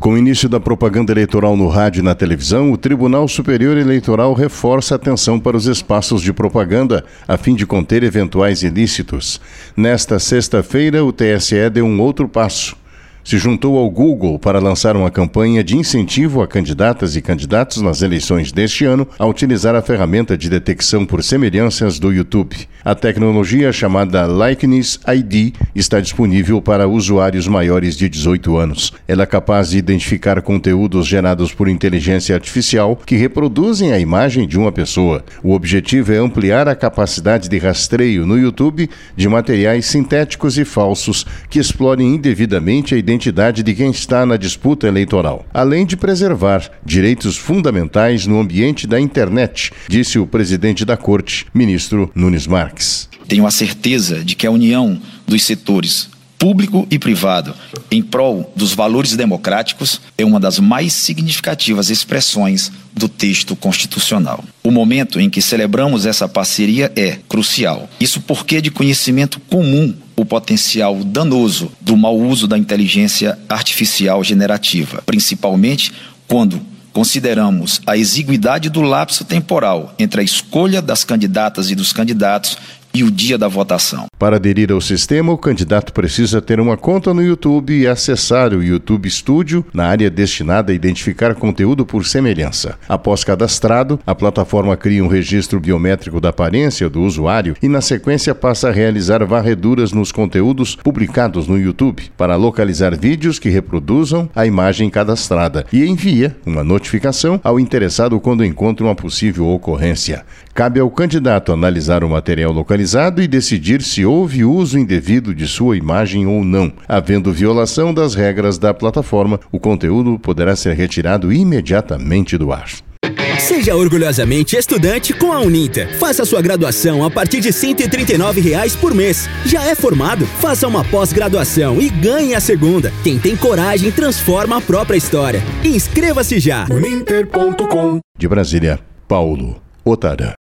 Com o início da propaganda eleitoral no rádio e na televisão, o Tribunal Superior Eleitoral reforça a atenção para os espaços de propaganda, a fim de conter eventuais ilícitos. Nesta sexta-feira, o TSE deu um outro passo. Se juntou ao Google para lançar uma campanha de incentivo a candidatas e candidatos nas eleições deste ano a utilizar a ferramenta de detecção por semelhanças do YouTube. A tecnologia chamada Likeness ID está disponível para usuários maiores de 18 anos. Ela é capaz de identificar conteúdos gerados por inteligência artificial que reproduzem a imagem de uma pessoa. O objetivo é ampliar a capacidade de rastreio no YouTube de materiais sintéticos e falsos que explorem indevidamente a identidade de quem está na disputa eleitoral, além de preservar direitos fundamentais no ambiente da internet, disse o presidente da Corte, ministro Nunes Marques. Tenho a certeza de que a união dos setores público e privado em prol dos valores democráticos é uma das mais significativas expressões do texto constitucional. O momento em que celebramos essa parceria é crucial. Isso porque é de conhecimento comum o potencial danoso do mau uso da inteligência artificial generativa, principalmente quando consideramos a exiguidade do lapso temporal entre a escolha das candidatas e dos candidatos e o dia da votação. Para aderir ao sistema, o candidato precisa ter uma conta no YouTube e acessar o YouTube Studio na área destinada a identificar conteúdo por semelhança. Após cadastrado, a plataforma cria um registro biométrico da aparência do usuário e, na sequência, passa a realizar varreduras nos conteúdos publicados no YouTube para localizar vídeos que reproduzam a imagem cadastrada e envia uma notificação ao interessado quando encontra uma possível ocorrência. Cabe ao candidato analisar o material localizado e decidir se houve uso indevido de sua imagem ou não. Havendo violação das regras da plataforma, o conteúdo poderá ser retirado imediatamente do ar. Seja orgulhosamente estudante com a Uninter. Faça sua graduação a partir de R$ 139 por mês. Já é formado? Faça uma pós-graduação e ganhe a segunda. Quem tem coragem transforma a própria história. Inscreva-se já. Uninter.com. De Brasília, Paulo Otara.